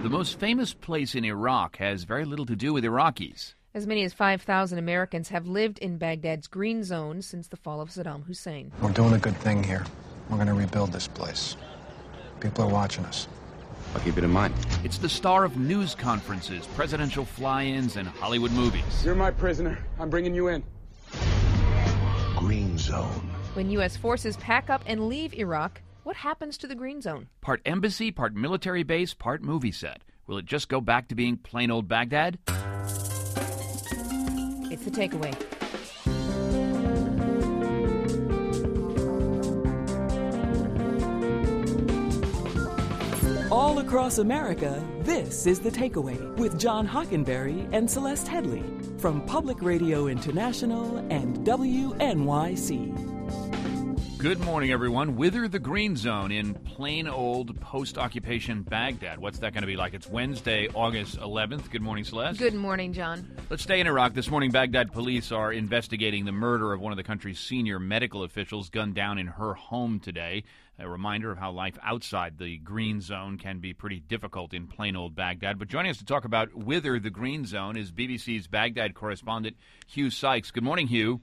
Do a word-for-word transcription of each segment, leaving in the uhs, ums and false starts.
The most famous place in Iraq has very little to do with Iraqis. As many as five thousand Americans have lived in Baghdad's green zone since the fall of Saddam Hussein. We're doing a good thing here. We're going to rebuild this place. People are watching us. I'll keep it in mind. It's the star of news conferences, presidential fly-ins, and Hollywood movies. You're my prisoner. I'm bringing you in. Green Zone. When U S forces pack up and leave Iraq, what happens to the green zone? Part embassy, part military base, part movie set. Will it just go back to being plain old Baghdad? It's the takeaway. All across America, this is The Takeaway with John Hockenberry and Celeste Headley from Public Radio International and W N Y C. Good morning, everyone. Whither the green zone in plain old post-occupation Baghdad. What's that going to be like? It's Wednesday, August eleventh. Good morning, Celeste. Good morning, John. Let's stay in Iraq. This morning, Baghdad police are investigating the murder of one of the country's senior medical officials gunned down in her home today. A reminder of how life outside the green zone can be pretty difficult in plain old Baghdad. But joining us to talk about whither the green zone is B B C's Baghdad correspondent Hugh Sykes. Good morning, Hugh.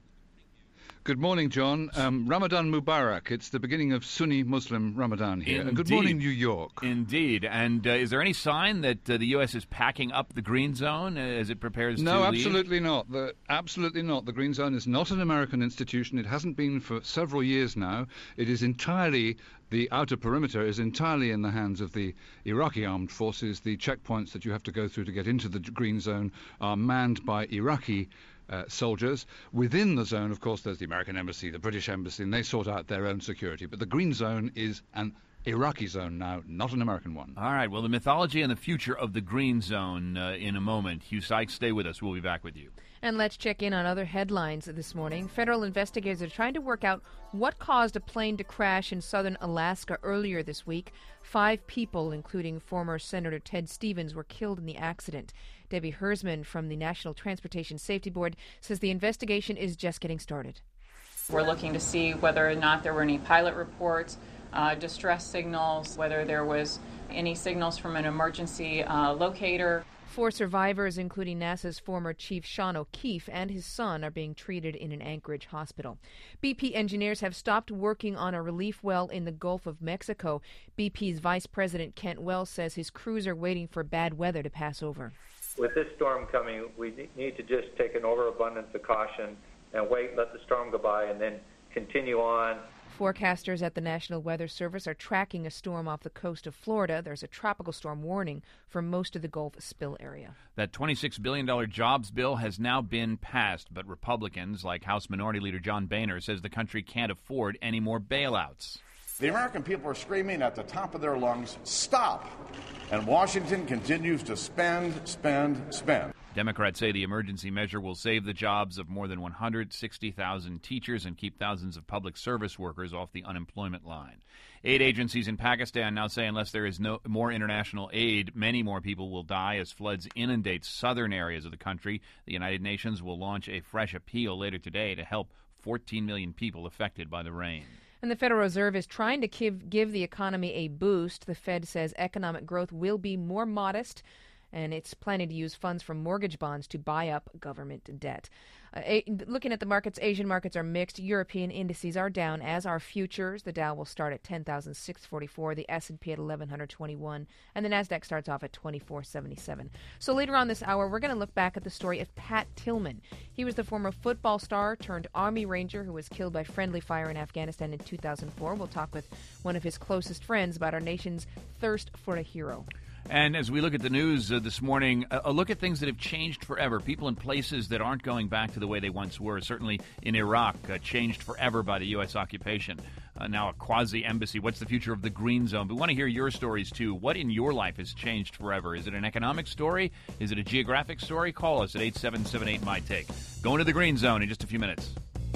Good morning, John. Um, Ramadan Mubarak. It's the beginning of Sunni Muslim Ramadan here. Indeed. And good morning, New York. Indeed. And uh, is there any sign that uh, the U S is packing up the green zone uh, as it prepares no, to absolutely leave? not. The, absolutely not. The Green Zone is not an American institution. It hasn't been for several years now. It is entirely, the outer perimeter is entirely in the hands of the Iraqi armed forces. The checkpoints that you have to go through to get into the Green Zone are manned by Iraqi Uh, soldiers. Within the zone, of course, there's the American embassy, the British embassy, and they sort out their own security. But the Green Zone is an Iraqi zone now, not an American one. All right. Well, the mythology and the future of the Green Zone uh, in a moment. Hugh Sykes, stay with us. We'll be back with you. And let's check in on other headlines this morning. Federal investigators are trying to work out what caused a plane to crash in southern Alaska earlier this week. Five people, including former Senator Ted Stevens, were killed in the accident. Debbie Hersman from the National Transportation Safety Board says the investigation is just getting started. We're looking to see whether or not there were any pilot reports, uh, distress signals, whether there was any signals from an emergency uh, locator. Four survivors, including NASA's former chief Sean O'Keefe and his son, are being treated in an Anchorage hospital. B P engineers have stopped working on a relief well in the Gulf of Mexico. B P's Vice President Kent Wells says his crews are waiting for bad weather to pass over. With this storm coming, we need to just take an overabundance of caution and wait, let the storm go by, and then continue on. Forecasters at the National Weather Service are tracking a storm off the coast of Florida. There's a tropical storm warning for most of the Gulf spill area. That twenty-six billion dollars jobs bill has now been passed, but Republicans, like House Minority Leader John Boehner, says the country can't afford any more bailouts. The American people are screaming at the top of their lungs, stop! And Washington continues to spend, spend, spend. Democrats say the emergency measure will save the jobs of more than one hundred sixty thousand teachers and keep thousands of public service workers off the unemployment line. Aid agencies in Pakistan now say unless there is no more international aid, many more people will die as floods inundate southern areas of the country. The United Nations will launch a fresh appeal later today to help fourteen million people affected by the rain. And the Federal Reserve is trying to give, give the economy a boost. The Fed says economic growth will be more modest, and it's planning to use funds from mortgage bonds to buy up government debt. Uh, a, looking at the markets, Asian markets are mixed. European indices are down, as are futures. The Dow will start at ten thousand six hundred forty-four, the S and P at eleven twenty-one, and the Nasdaq starts off at twenty-four seventy-seven. So later on this hour, we're going to look back at the story of Pat Tillman. He was the former football star turned Army Ranger who was killed by friendly fire in Afghanistan in two thousand four. We'll talk with one of his closest friends about our nation's thirst for a hero. And as we look at the news uh, this morning, a, a look at things that have changed forever. People in places that aren't going back to the way they once were. Certainly in Iraq, uh, changed forever by the U S occupation. Uh, now a quasi-embassy. What's the future of the Green Zone? We want to hear your stories, too. What in your life has changed forever? Is it an economic story? Is it a geographic story? Call us at eight seven seven eight, M Y T A K E. Going to the Green Zone in just a few minutes.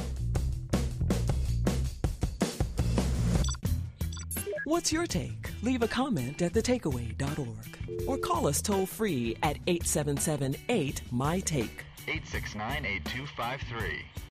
What's your take? Leave a comment at the takeaway dot org or call us toll-free at eight seven seven eight, M Y T A K E. eight six nine, eight two five three.